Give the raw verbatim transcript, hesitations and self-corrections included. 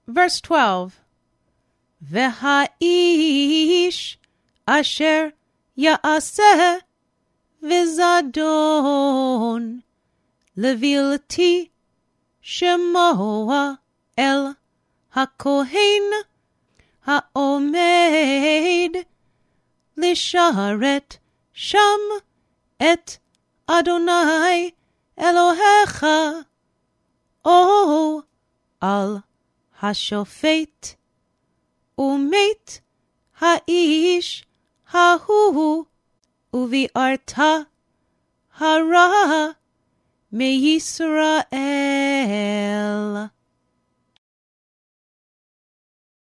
Verse twelve. V'ha'ish asher ya'aseh v'zadon levilti shemoa el hakohen ha'omed lisharet sham et Adonai Elohecha o al hashofet umet ha'ish hahu uvi'arta hara meYisrael.